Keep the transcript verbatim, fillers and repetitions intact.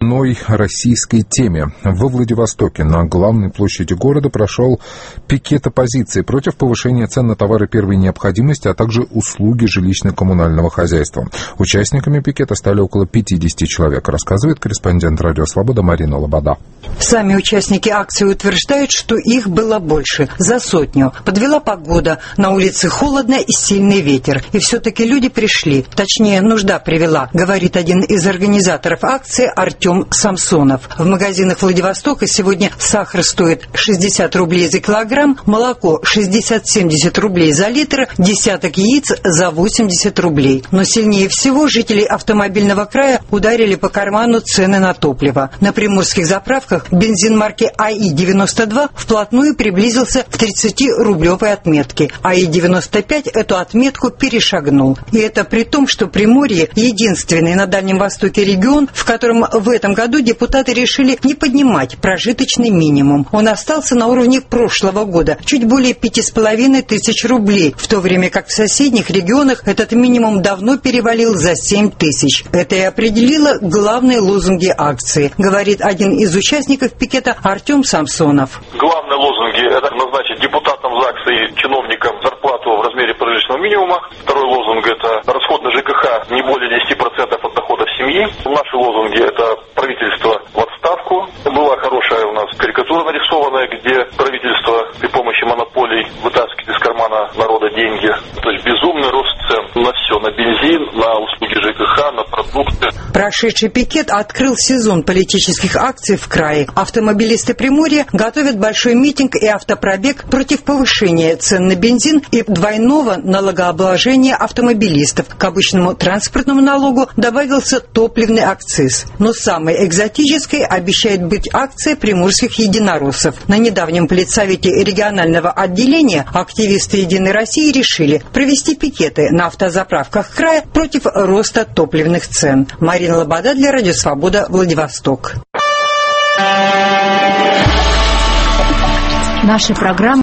одной российской теме. Во Владивостоке на главной площади города прошел пикет оппозиции против повышения цен на товары первой необходимости, а также услуги жилищно-коммунального хозяйства. Участниками пикета стали около пятьдесят человек, рассказывает корреспондент «Радио Свобода» Марина Лобода. Сами участники акции утверждают, что их было больше, за сотню. Подвела погода, на улице холодно и сильный ветер. И все-таки люди пришли, точнее, нужда привела, говорит один из организаторов акции Артем Самсонов. В магазинах Владивостока сегодня сахар стоит шестьдесят рублей за килограмм, молоко шестьдесят-семьдесят рублей за литр, десяток яиц за восемьдесят рублей. Но сильнее всего жителей автомобильного края ударили по карману цены на топливо. На приморских заправках бензин марки А И девяносто два вплотную приблизился к тридцатирублевой отметке. А И девяносто пять эту отметку перешагнул. И это при том, что Приморье – единственный на Дальнем Востоке регион, в котором в этом году депутаты решили не поднимать прожиточный минимум. Он остался на уровне прошлого года, чуть более пяти с половиной тысяч рублей, в то время как в соседних регионах этот минимум давно перевалил за семь тысяч. Это и определило главные лозунги акции, говорит один из участников пикета Артем Самсонов. Главные лозунги – это назначить депутатам ЗАГСа и чиновникам зарплату в размере прожиточного минимума. Второй лозунг – это расход на ЖКХ не более десяти процентов от доходов семьи. Наши лозунги – это правительство в отставку. Была хорошая у нас карикатура нарисованная, где правительство при помощи монополий вытаскивает из кармана народа деньги. То есть безумный рост цен на все, на бензин, на услуги ЖКХ, на продукты. Прошедший пикет открыл сезон политических акций в крае. Автомобилисты Приморья готовят большой митинг и автопробег против повышения цен на бензин и двойного налогообложения автомобилистов. К обычному транспортному налогу добавился топливный акциз. Но самой экзотической обещает быть акция приморских единороссов. На недавнем политсовете регионального отделения активисты «Единой России» решили провести пикеты на автозаправках края против роста топливных цен. Марина Лобода для Радио Свобода, Владивосток. Наши программы